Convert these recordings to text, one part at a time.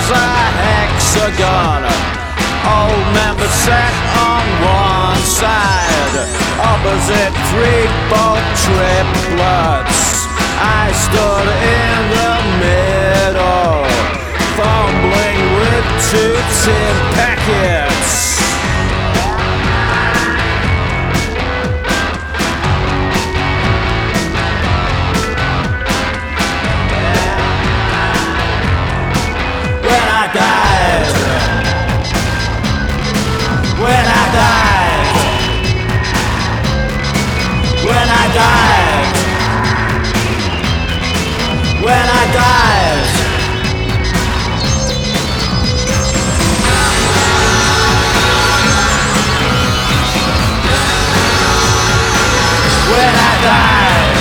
a hexagon. Old members sat on one side, opposite three bolt triplets. I stood in the middle, fumbling with 2 tin packets. When I died, when I died, when I died, when I died. When I died.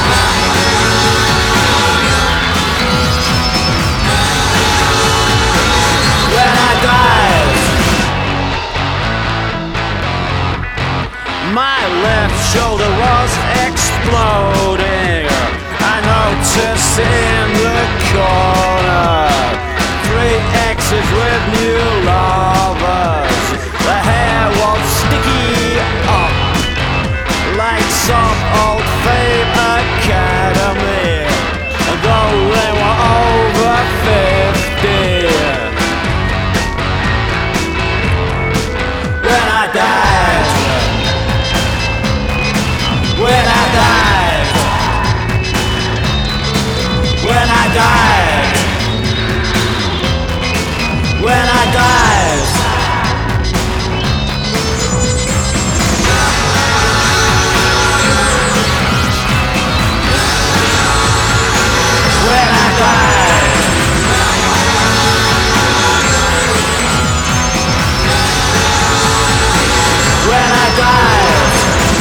When I died. My left shoulder was exploding. I noticed in the corner 3 X's with new lovers. The hair was sticky up like some old Fame Academy, though they were over 50. When I died, when I died, when I died, when I died. When I died. When I died.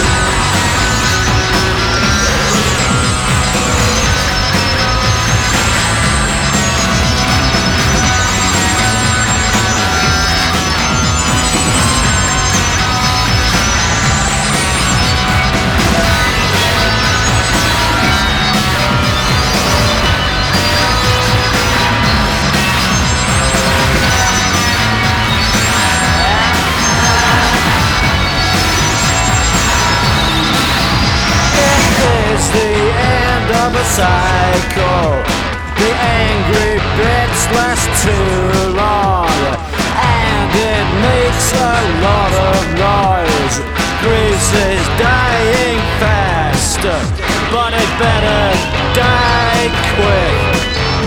A cycle. The angry bits last too long, and it makes a lot of noise. Greece is dying fast, but it better die quick.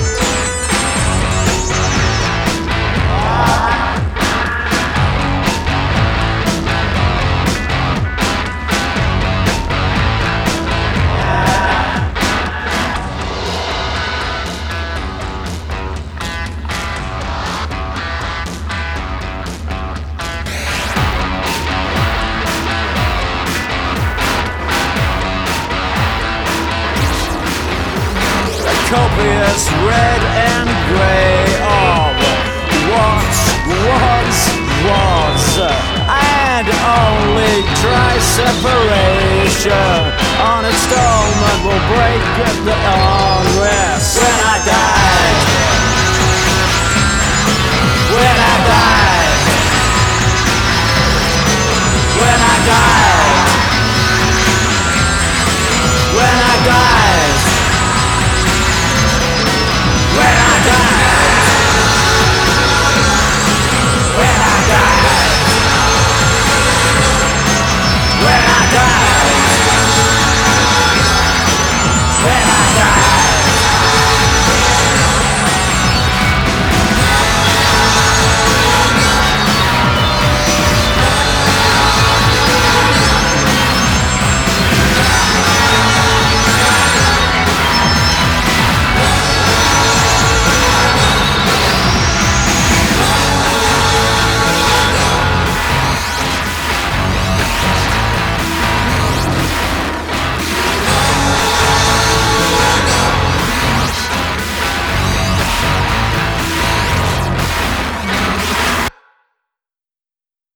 Copious red and grey of what was, and only dry separation on installment will break the armrest.